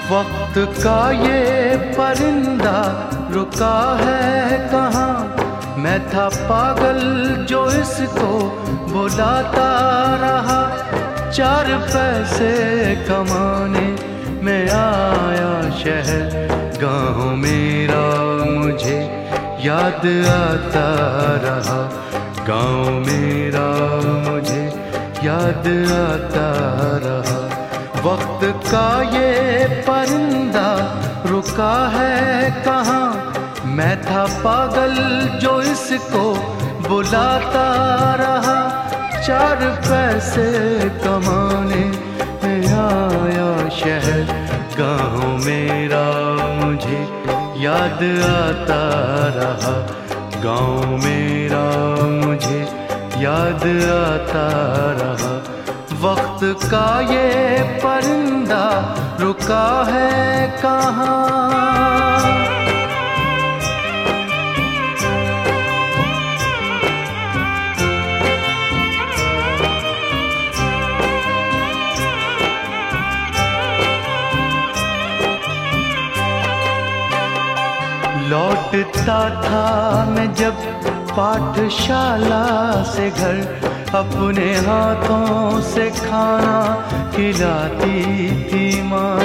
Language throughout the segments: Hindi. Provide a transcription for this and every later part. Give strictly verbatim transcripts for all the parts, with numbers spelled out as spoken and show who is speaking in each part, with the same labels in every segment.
Speaker 1: वक्त का ये परिंदा रुका है कहाँ। मैं था पागल जो इसको बुलाता रहा। चार पैसे कमाने में आया शहर, गाँव मेरा मुझे याद आता रहा। गाँव मेरा मुझे याद आता रहा। वक्त का ये परिंदा रुका है कहाँ। मैं था पागल जो इसको बुलाता रहा। चार पैसे कमाने में आया शहर, गाँव मेरा मुझे याद आता रहा। गाँव मेरा मुझे याद आता रहा। वक्त का ये परिंदा रुका है कहाँ। लौटता था मैं जब पाठशाला से घर, अपने हाथों से खाना खिलाती थी माँ।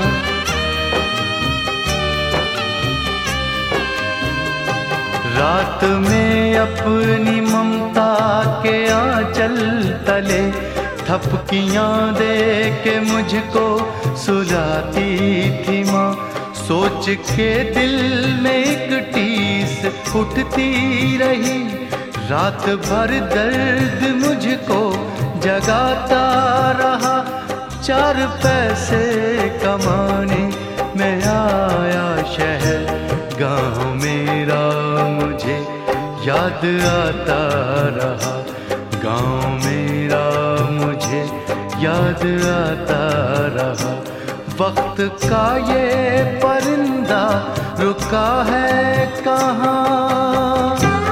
Speaker 1: रात में अपनी ममता के आंचल तले थपकियाँ दे के मुझको सुलाती थी माँ। सोच के दिल में एक टीस उठती रही, रात भर दर्द मुझको जगाता रहा। चार पैसे कमाने में आया शहर, गाँव मेरा मुझे याद आता रहा। गाँव मेरा मुझे याद आता रहा। वक्त का ये परिंदा रुका है कहाँ।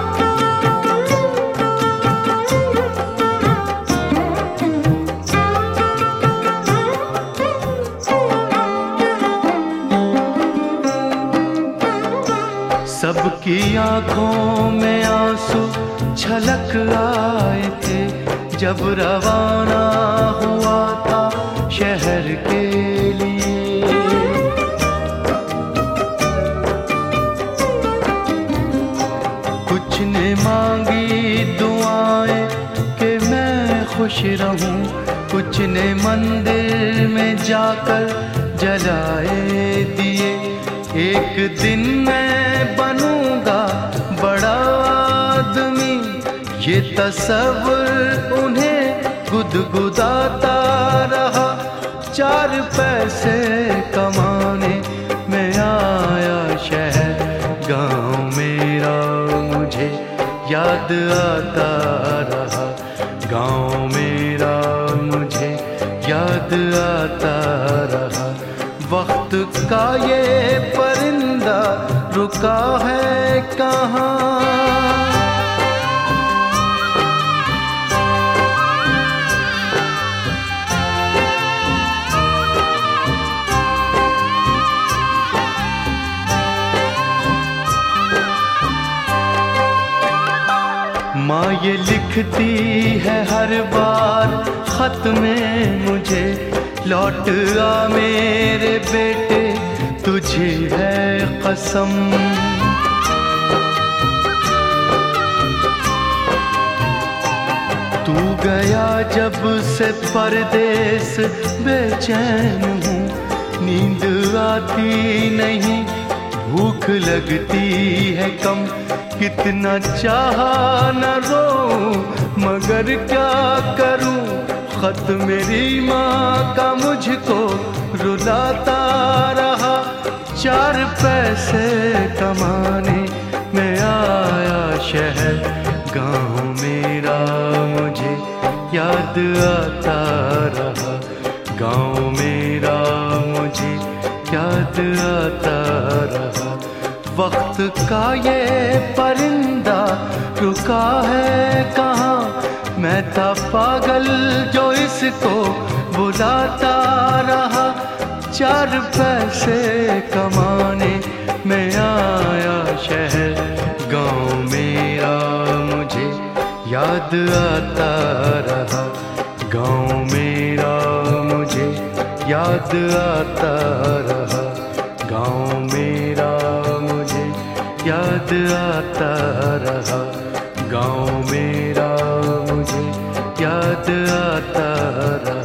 Speaker 1: सबकी आंखों में आंसू छलक आए थे जब रवाना हुआ था शहर के लिए। कुछ ने मांगी दुआएं कि मैं खुश रहूं, कुछ ने मंदिर में जाकर जलाए दिए। एक दिन मैं बनूंगा बड़ा आदमी, ये तसव्वुर उन्हें गुदगुदाता रहा। चार पैसे कमाने में आया शहर, गाँव मेरा मुझे याद आता रहा। गाँव मेरा मुझे याद आता रहा। वक्त का ये परिंदा रुका है कहाँ। माँ ये लिखती है हर बार खत में मुझे, लौट आ मेरे बेटे तुझे है कसम। तू गया जब से परदेस बेचैन हूँ, नींद आती नहीं भूख लगती है कम। कितना चाहा न रो मगर क्या करूं, खत मेरी माँ का मुझको रुलाता रहा। चार पैसे कमाने में आया शहर, गाँव मेरा मुझे याद आता रहा। गाँव मेरा मुझे याद आता रहा। वक्त का ये परिंदा रुका है कहाँ। मैं था पागल जो इसको बुलाता रहा। चार पैसे कमाने में आया शहर। गाँव मेरा मुझे याद आता रहा, गाँव मेरा मुझे याद आता रहा, गाँव मेरा मुझे याद आता रहा, गाँव मेरा मुझे याद आता रहा।